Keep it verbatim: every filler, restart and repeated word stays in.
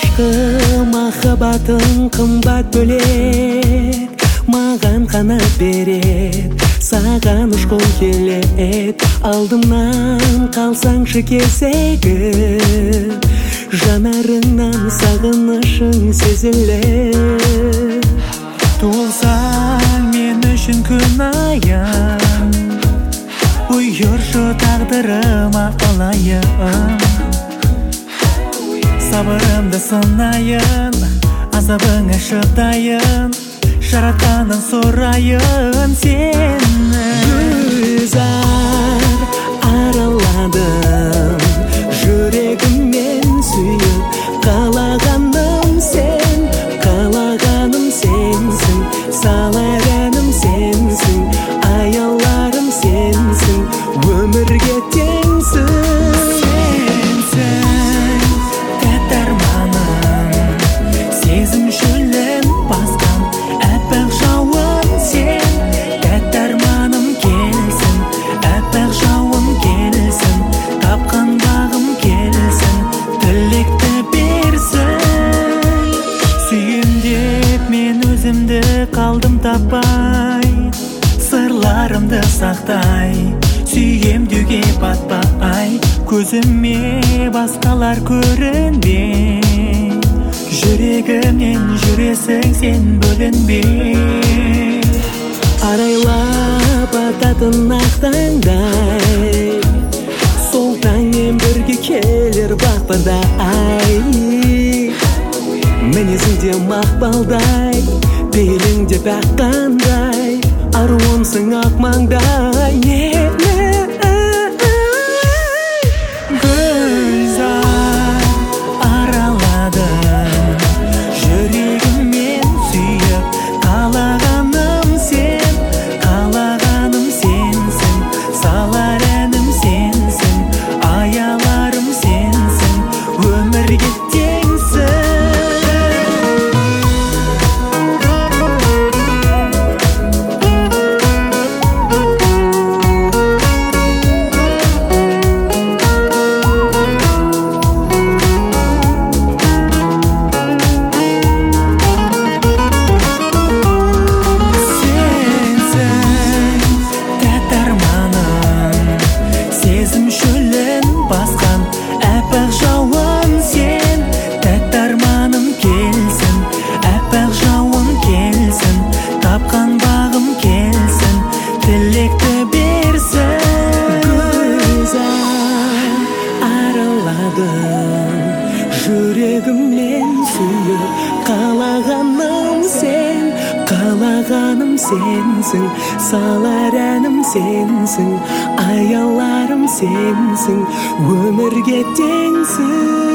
алғашқы махаббатың қымбат бөлек, маған қанат берет, саған ұшқым келет. Алдымнан қалсаңшы кезегі, жанарыңнан сағынышың сезілер. Туылсаң мен үшін күн аян, бұйыршы тағдырыма алайын. Сабырымды сынайын, азабыңа шыдайын, жаратқаннан сұрайын сені. Гүлзар араладым, жүрегіммен сүйіп, қалағаным сен, қалағаным сенсің, салар әнім сенсің, аяларым сенсің, өмірге теңсің. Сенсің тәтті арманым, сезім шөлін басқан әппақ жауын сен. Тәтті арманым келсін, әппақ жауын келсін, тапқан бағым келсін, тілекті берсін. Сүйем деп мен өзімді қалдым таппай, сырларымды сақтай, сүйем деуге батпай, көзіме басқалар көрінбей, жүрегімнен жүресің сен бөлінбей. Арайлап ататын ақ таңдай, сол таңмен бірге келер бақпырдай. Мінезіңде мақпалдай, пейіліңде бақ қандай, аруымсың ақ маңдай. Гүлзар араладым, жүрегіммен сүйіп, қалағаным сен, қалағаным сенсің, салар әнім сенсің, аяларым сенсің, өмірге теңсің. Сезім шөлін басқан әппақ жауын сен. Тәтті арманым келсін, әппақ жауын келсін, тапқан бағым келсін, тілекті берсін. Гүлзар араладым, жүрегіммен сүйіп, қалағаным сен, қалағаным сенсің, салар әнім сенсің, аяларым сенсің, өмірге теңсің.